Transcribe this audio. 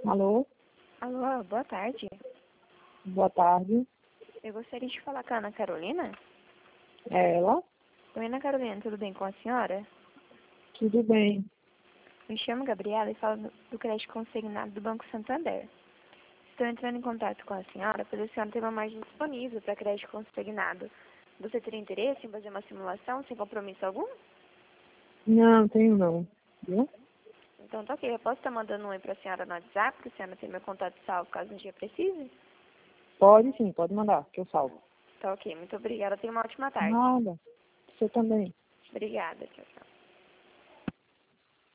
Alô, Alô, boa tarde. boa tarde. Eu gostaria de falar com a Ana Carolina. É ela? Oi, Ana Carolina, tudo bem com a senhora? Tudo bem. Me chamo Gabriela e falo do crédito consignado do Banco Santander. Estou entrando em contato com a senhora, pois a senhora tem uma margem disponível para crédito consignado. Você teria interesse em fazer uma simulação sem compromisso algum? Não, tenho não. Viu? Então tá ok, eu posso estar mandando um oi para a senhora no WhatsApp, para a senhora ter meu contato salvo caso um dia precise? Pode sim, pode mandar, que eu salvo. Tá ok, muito obrigada, tenha uma ótima tarde. Nada. Você também. Obrigada, tchau, tchau.